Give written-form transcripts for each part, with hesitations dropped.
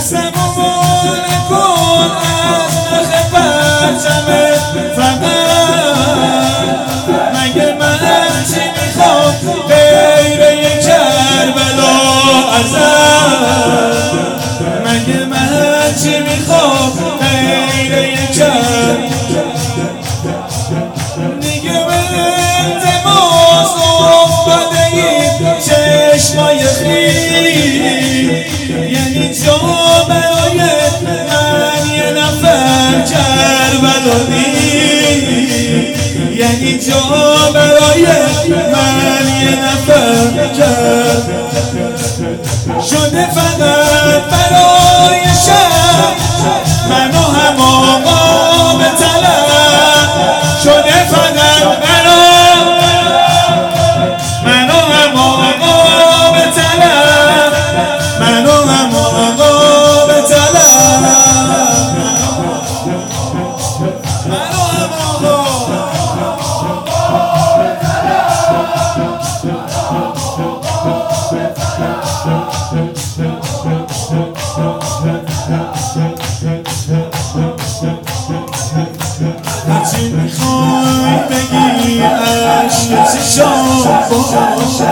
دستمو مال کن از نخ پرچمت فقط. مگه من چی میخوام غیر یک کربلا ازت؟ مگه من چی میخوام غیر یک کربلا؟ دیگه به التماس افتاده این چشمای خیلی، یعنی جا برای من یه نفر کربلا نیست، یعنی جا برای من یه نفر کربلا شده فقط برای شب منو هم آقا به طلب شده فقط منو هم آقا به طلب منو هم آقا به طلب منو هم آقا هرچی میخوای بگی عشق چشام باشه،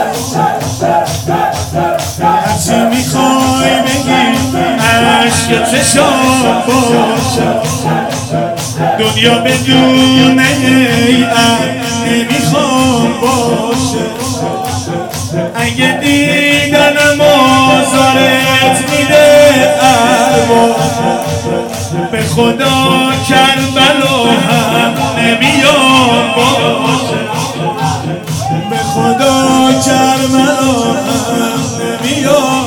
هرچی میخوای بگی عشق چشام باشه. دنیا بدون هیئت نمیخوام باشه، اگه دیدنم آزارت میده ارواح، به خدا کربلا هم نمیام باشه، به خدا کربلا هم نمیام.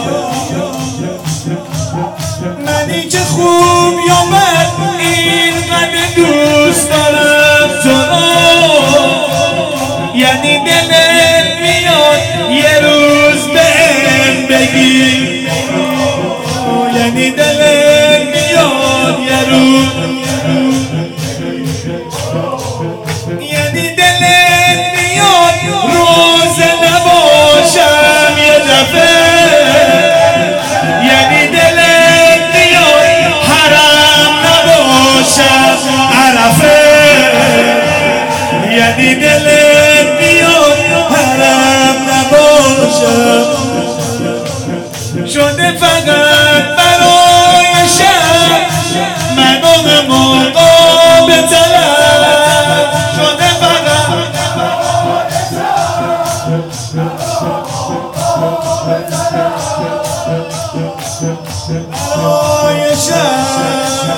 منی که خوب یا بد اینقدر دوست دارم تو رو، یعنی دلت میاد یه روز بهم بگی، یعنی دلت میاد یه روز، یعنی دلت میاد روز نباشم یه دفعه، یعنی دلت میاد حرم نباشم عرفه، یعنی دلت میاد حرم نباشم شده فقط برای شب منو هم آقا به طلب شده فقط برای شب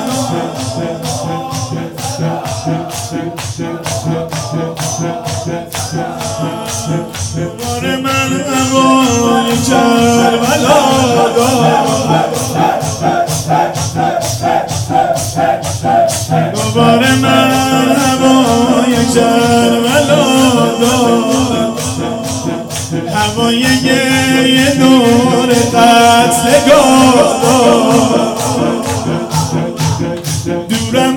دوباره من هوای کربلا دوباره من هوای کربلا هوای یه دور قتلگاه دورم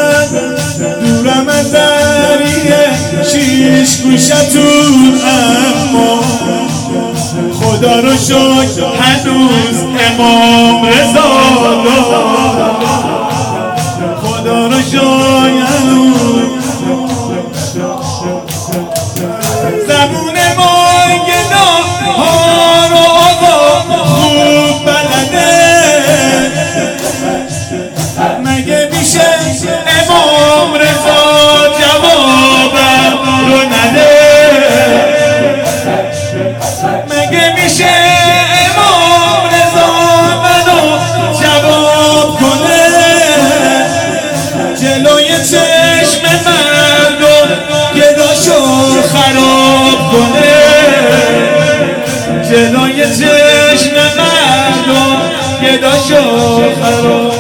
از دریه شیش گوشتون، اما خدا رو شکر هنوز امام رضا دارم، خدا رو شکر هنوز زبون ماینا ها رو آقا خوب بلده، مگه میشه امام رضا جوابم رو نده؟ مگه میشه امام رضا منو جواب کنه؟ جلوی چشم مردم گداشو خراب کنه، جلوی چشم مردم گداشو خراب